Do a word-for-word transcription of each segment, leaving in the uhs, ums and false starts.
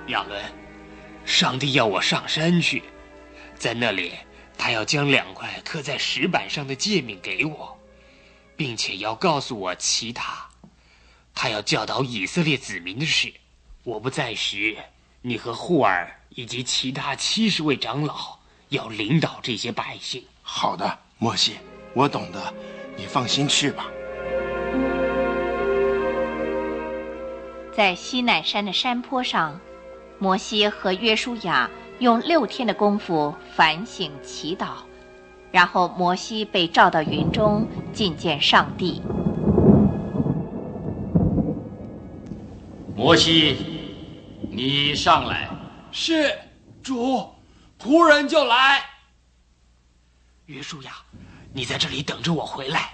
亚伦，上帝要我上山去，在那里他要将两块刻在石板上的诫命给我，并且要告诉我其他他要教导以色列子民的事。我不在时，你和户尔以及其他七十位长老要领导这些百姓。 好的，摩西，我懂得，你放心去吧。 在西乃山的山坡上，摩西和约书亚用六天的功夫反省祈祷，然后摩西被召到云中觐见上帝。 摩西，你上来。 是，主，仆人就来。 约书亚，你在这里等着我回来。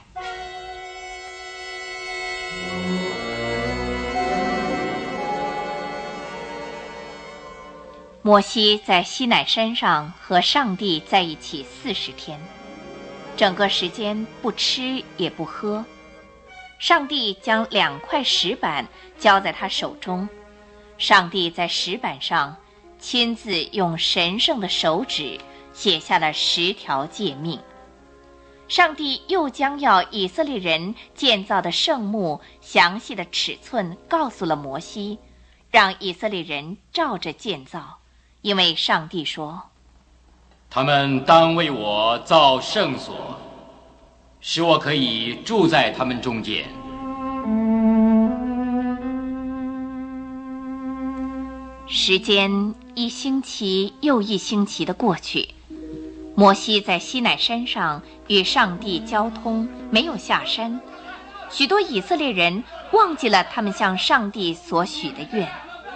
摩西在西乃山上和上帝在一起四十天，整个时间不吃也不喝。上帝将两块石板交在他手中，上帝在石板上亲自用神圣的手指写下了十条诫命。上帝又将要以色列人建造的圣幕详细的尺寸告诉了摩西，让以色列人照着建造。因为上帝说， 他们当为我造圣所，使我可以住在他们中间。 时间一星期又一星期的过去，摩西在西乃山上与上帝交通，没有下山。许多以色列人忘记了他们向上帝所许的愿。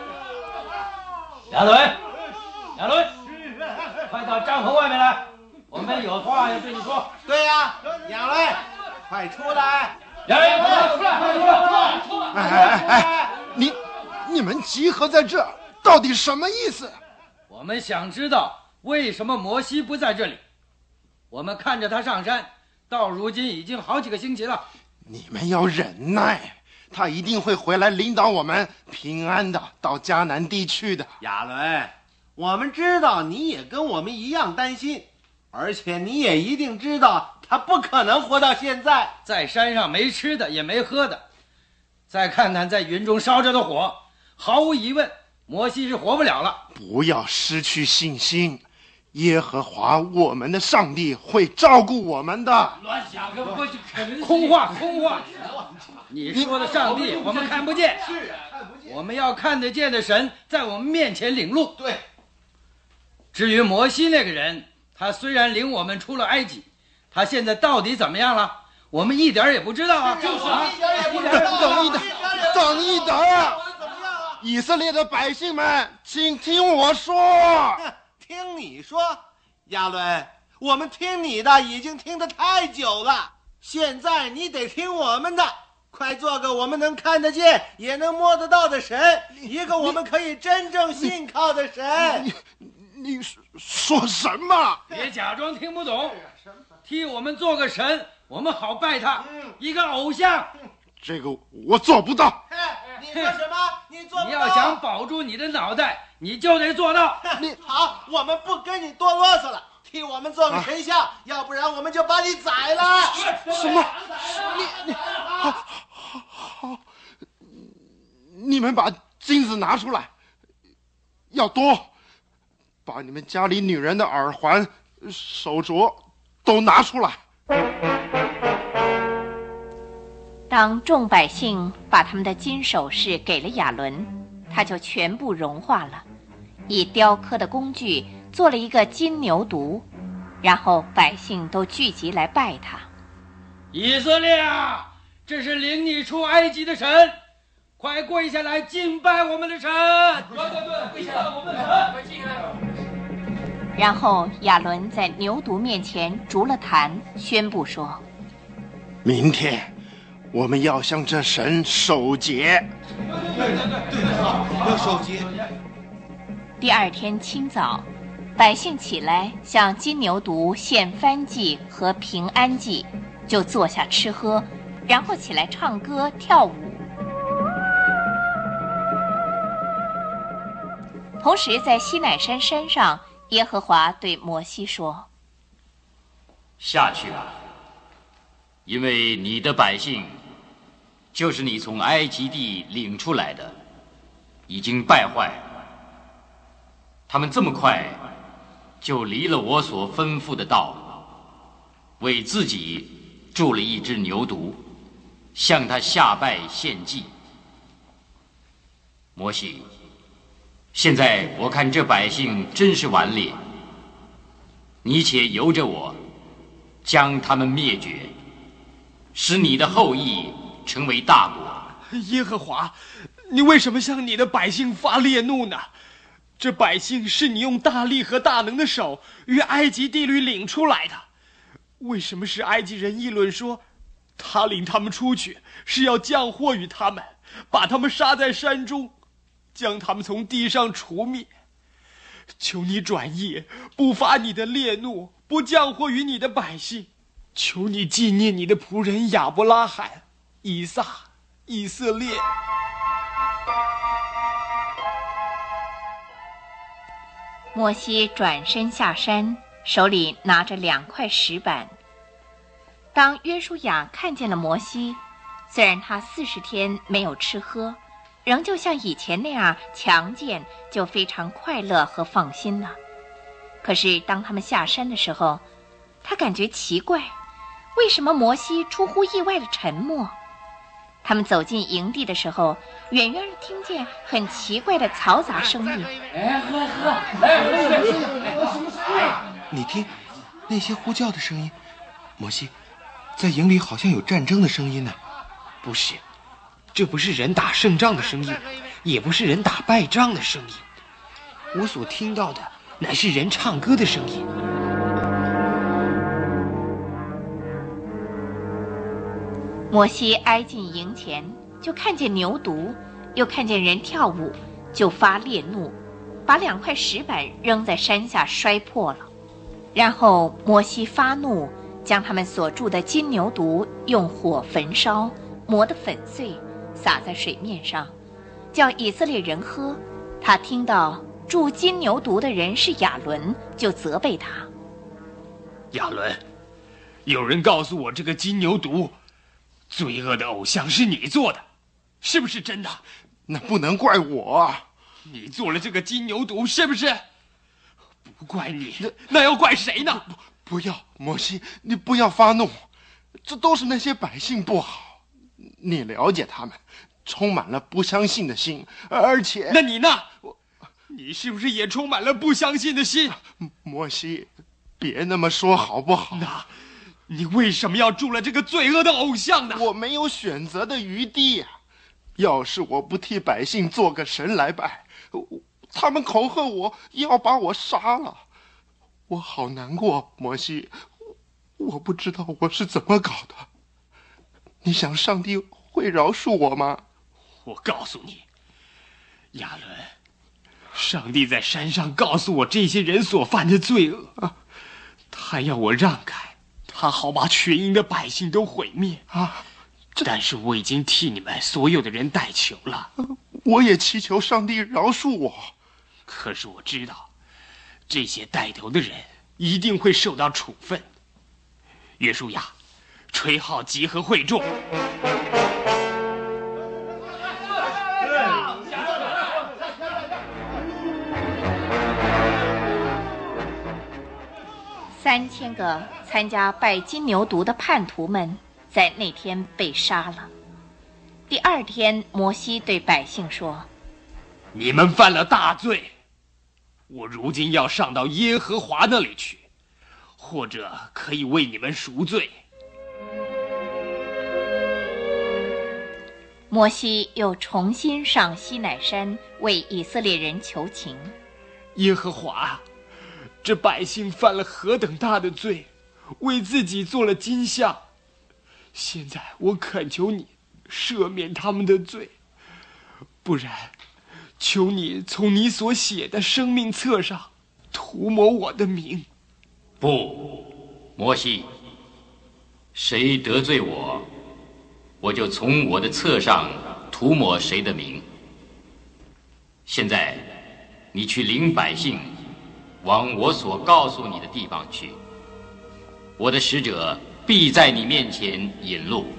亚伦，亚伦，快到帐篷外面来，我们有话要对你说。 对呀，亚伦，快出来！ 亚伦，快出来！快出来！出来！ 哎哎哎，你你们集合在这儿，到底什么意思？ 我们想知道为什么摩西不在这里。我们看着他上山，到如今已经好几个星期了。 你们要忍耐，他一定会回来领导我们平安的到迦南地去的。 亚伦，我们知道你也跟我们一样担心，而且你也一定知道他不可能活到现在。 在山上没吃的也没喝的，再看看在云中烧着的火，毫无疑问摩西是活不了了。 不要失去信心，耶和华我们的上帝会照顾我们的。 乱想，根本空话空话。你说的上帝我们看不见， 是看不见。 我们要看得见的神在我们面前领路。 对。 至于摩西那个人，他虽然领我们出了埃及，他现在到底怎么样了？我们一点也不知道啊！ 就是啊一点也不知道。 等一等，等一等！以色列的百姓们，请听我说。 听你说，亚伦，我们听你的已经听得太久了，现在你得听我们的。快做个我们能看得见也能摸得到的神，一个我们可以真正信靠的神。 你你说什么？ 别假装听不懂，替我们做个神，我们好拜他，一个偶像。 这个我做不到。 你说什么？你做不到。 你要想保住你的脑袋，你就得做到。 你好，我们不跟你多啰嗦了，替我们做个神像，啊、要不然我们就把你宰了。 什么？你你好好好，你们把金子拿出来，要多，把你们家里女人的耳环、手镯都拿出来。 当众百姓把他们的金首饰给了亚伦，他就全部融化了，以雕刻的工具做了一个金牛犊，然后百姓都聚集来拜他。 以色列啊，这是领你出埃及的神，快跪下来敬拜我们的神！对对对，跪下来我们的神，快敬来。 然后亚伦在牛犊面前筑了坛，宣布说： 明天我们要向这神守节。 对对对对，好，要守节。 第二天清早，百姓起来向金牛犊献燔祭和平安祭，就坐下吃喝，然后起来唱歌跳舞。 同时，在西乃山山上，耶和华对摩西说：“ 下去吧，因为你的百姓，就是你从埃及地领出来的，已经败坏。他们这么快就离了我所吩咐的道，为自己铸了一只牛犊，向他下拜献祭。摩西，现在我看这百姓真是顽劣，你且由着我，将他们灭绝，使你的后裔成为大国。 耶和华，你为什么向你的百姓发烈怒呢？这百姓是你用大力和大能的手于埃及地里领出来的，为什么使埃及人议论说，他领他们出去是要降祸于他们，把他们杀在山中，将他们从地上除灭？求你转意，不发你的烈怒，不降祸于你的百姓。求你纪念你的仆人亚伯拉罕、以撒、以色列。 摩西转身下山，手里拿着两块石板。当约书亚看见了摩西，虽然他四十天没有吃喝，仍旧像以前那样强健，就非常快乐和放心了。可是当他们下山的时候，他感觉奇怪，为什么摩西出乎意外的沉默？他们走进营地的时候，远远地听见很奇怪的嘈杂声音。 哎，喝喝，哎，喝什么声音？ 你听，那些呼叫的声音。摩西，在营里好像有战争的声音呢。 不是，这不是人打胜仗的声音，也不是人打败仗的声音。我所听到的乃是人唱歌的声音。 摩西挨近营前，就看见牛犊，又看见人跳舞，就发烈怒，把两块石板扔在山下摔破了。然后摩西发怒，将他们所铸的金牛犊用火焚烧，磨得粉碎，洒在水面上，叫以色列人喝。他听到铸金牛犊的人是亚伦，就责备他： 亚伦，有人告诉我，这个金牛犊罪恶的偶像是你做的，是不是真的？ 那不能怪我啊！ 你做了这个金牛犊，是不是？不怪你，那那要怪谁呢？ 不, 不要，摩西，你不要发怒，这都是那些百姓不好，你了解他们，充满了不相信的心，而且…… 那你呢？你是不是也充满了不相信的心？ 摩西，别那么说好不好？ 那你为什么要铸了这个罪恶的偶像呢？ 我没有选择的余地啊！要是我不替百姓做个神来拜，他们恐吓我要把我杀了，我好难过。摩西，我不知道我是怎么搞的。你想上帝会饶恕我吗？ 我告诉你，亚伦，上帝在山上告诉我这些人所犯的罪恶，啊、他要我让开， 他好把全营的百姓都毁灭啊！但是我已经替你们所有的人代求了， 我也祈求上帝饶恕我。 可是我知道，这些带头的人一定会受到处分。约书亚，吹号集合会众。 三千个参加拜金牛犊的叛徒们在那天被杀了。第二天，摩西对百姓说： 你们犯了大罪，我如今要上到耶和华那里去，或者可以为你们赎罪。 摩西又重新上西乃山为以色列人求情。 耶和华，这百姓犯了何等大的罪，为自己做了金像。现在我恳求你赦免他们的罪，不然求你从你所写的生命册上涂抹我的名。 不，摩西，谁得罪我，我就从我的册上涂抹谁的名。现在你去领百姓，往我所告诉你的地方去。我的使者必在你面前引路。